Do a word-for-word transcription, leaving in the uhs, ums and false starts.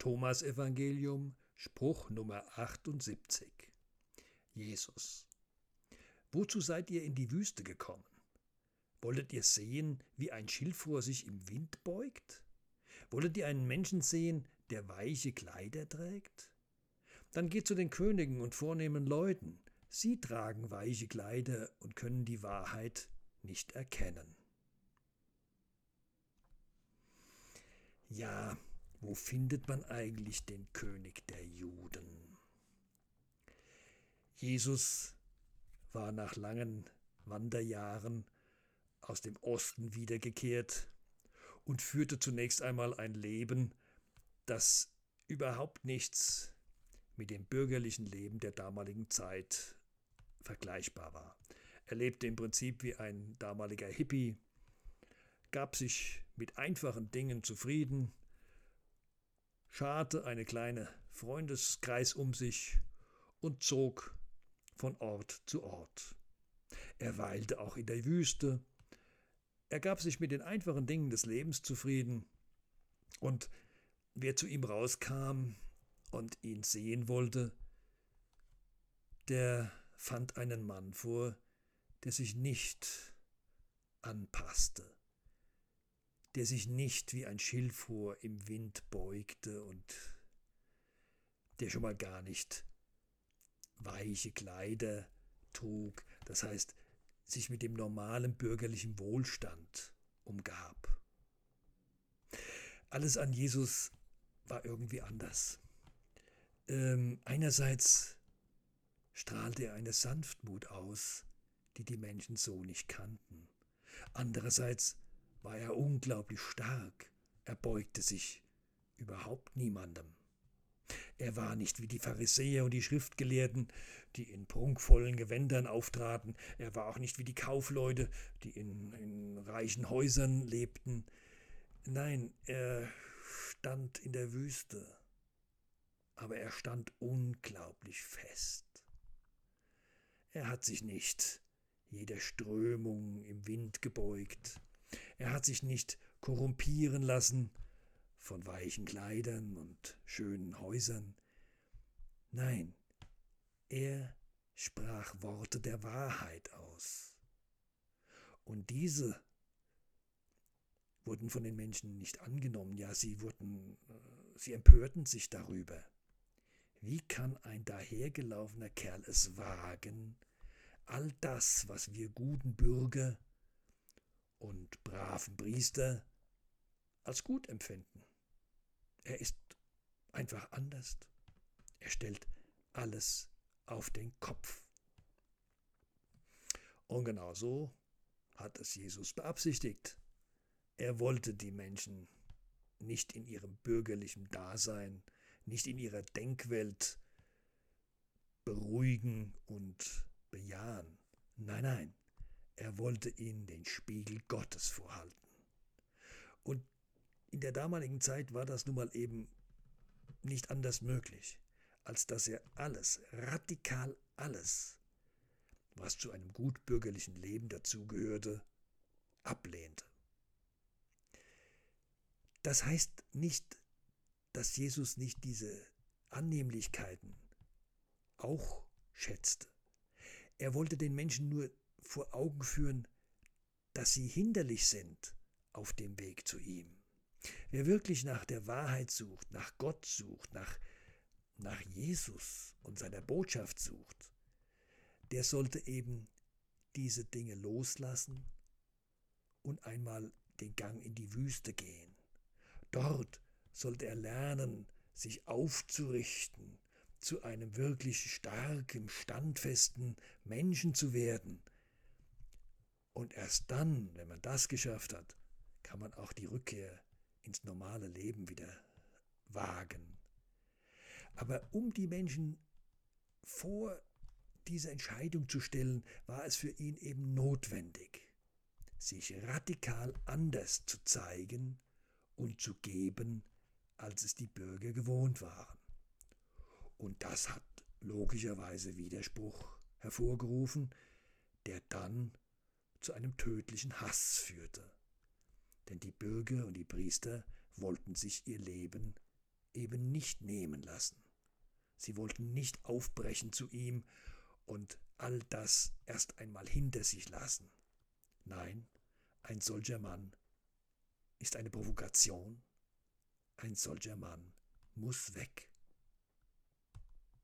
Thomasevangelium, Spruch Nummer achtundsiebzig. Jesus: Wozu seid ihr in die Wüste gekommen? Wolltet ihr sehen, wie ein Schilfrohr sich im Wind beugt? Wolltet ihr einen Menschen sehen, der weiche Kleider trägt? Dann geht zu den Königen und vornehmen Leuten. Sie tragen weiche Kleider und können die Wahrheit nicht erkennen. Ja, wo findet man eigentlich den König der Juden? Jesus war nach langen Wanderjahren aus dem Osten wiedergekehrt und führte zunächst einmal ein Leben, das überhaupt nichts mit dem bürgerlichen Leben der damaligen Zeit vergleichbar war. Er lebte im Prinzip wie ein damaliger Hippie, gab sich mit einfachen Dingen zufrieden, scharte eine kleine Freundeskreis um sich und zog von Ort zu Ort. Er weilte auch in der Wüste. Er gab sich mit den einfachen Dingen des Lebens zufrieden, und wer zu ihm rauskam und ihn sehen wollte, der fand einen Mann vor, der sich nicht anpasste, der sich nicht wie ein Schilfrohr im Wind beugte und der schon mal gar nicht weiche Kleider trug, das heißt, sich mit dem normalen bürgerlichen Wohlstand umgab. Alles an Jesus war irgendwie anders. Ähm, einerseits strahlte er eine Sanftmut aus, die die Menschen so nicht kannten. Andererseits war er unglaublich stark. Er beugte sich überhaupt niemandem. Er war nicht wie die Pharisäer und die Schriftgelehrten, die in prunkvollen Gewändern auftraten. Er war auch nicht wie die Kaufleute, die in, in reichen Häusern lebten. Nein, er stand in der Wüste, aber er stand unglaublich fest. Er hat sich nicht jeder Strömung im Wind gebeugt. Er hat sich nicht korrumpieren lassen von weichen Kleidern und schönen Häusern. Nein, er sprach Worte der Wahrheit aus. Und diese wurden von den Menschen nicht angenommen. Ja, sie wurden, sie empörten sich darüber. Wie kann ein dahergelaufener Kerl es wagen, all das, was wir guten Bürger und braven Priester als gut empfinden? Er ist einfach anders. Er stellt alles auf den Kopf. Und genau so hat es Jesus beabsichtigt. Er wollte die Menschen nicht in ihrem bürgerlichen Dasein, nicht in ihrer Denkwelt beruhigen und bejahen. Nein, nein, er wollte ihnen den Spiegel Gottes vorhalten. Und in der damaligen Zeit war das nun mal eben nicht anders möglich, als dass er alles, radikal alles, was zu einem gutbürgerlichen Leben dazugehörte, ablehnte. Das heißt nicht, dass Jesus nicht diese Annehmlichkeiten auch schätzte. Er wollte den Menschen nur vor Augen führen, dass sie hinderlich sind auf dem Weg zu ihm. Wer wirklich nach der Wahrheit sucht, nach Gott sucht, nach, nach Jesus und seiner Botschaft sucht, der sollte eben diese Dinge loslassen und einmal den Gang in die Wüste gehen. Dort sollte er lernen, sich aufzurichten, zu einem wirklich starken, standfesten Menschen zu werden. Und erst dann, wenn man das geschafft hat, kann man auch die Rückkehr ins normale Leben wieder wagen. Aber um die Menschen vor diese Entscheidung zu stellen, war es für ihn eben notwendig, sich radikal anders zu zeigen und zu geben, als es die Bürger gewohnt waren. Und das hat logischerweise Widerspruch hervorgerufen, der dann zu einem tödlichen Hass führte. Denn die Bürger und die Priester wollten sich ihr Leben eben nicht nehmen lassen. Sie wollten nicht aufbrechen zu ihm und all das erst einmal hinter sich lassen. Nein, ein solcher Mann ist eine Provokation. Ein solcher Mann muss weg.